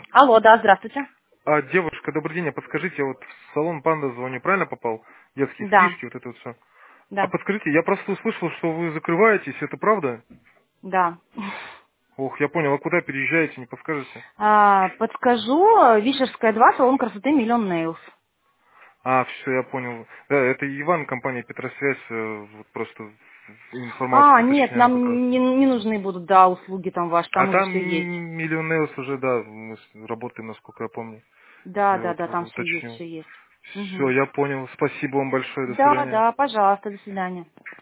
Алло, да, здравствуйте. Девушка, добрый день, подскажите, я вот в салон Панда звоню, правильно попал? Детские Да, стрижки, вот это вот все. да, Подскажите, я просто услышал, что вы закрываетесь, это правда? да. Ох, я понял, а куда переезжаете, не подскажете? Подскажу, Вишерская 2, салон красоты Миллион Нейлс. Все, я понял. Да, это Иван, компания Петросвязь, вот просто информацию Нет, уточняю как раз. нам не нужны будут, да, услуги там ваши, А там уже там все есть. Миллионейлс уже, да, мы работаем, насколько я помню. Да, Я да, вот да, там все есть, уточнил. все есть. Все, Мгм. я понял. Спасибо вам большое, до Да, свидания. да, пожалуйста, до свидания.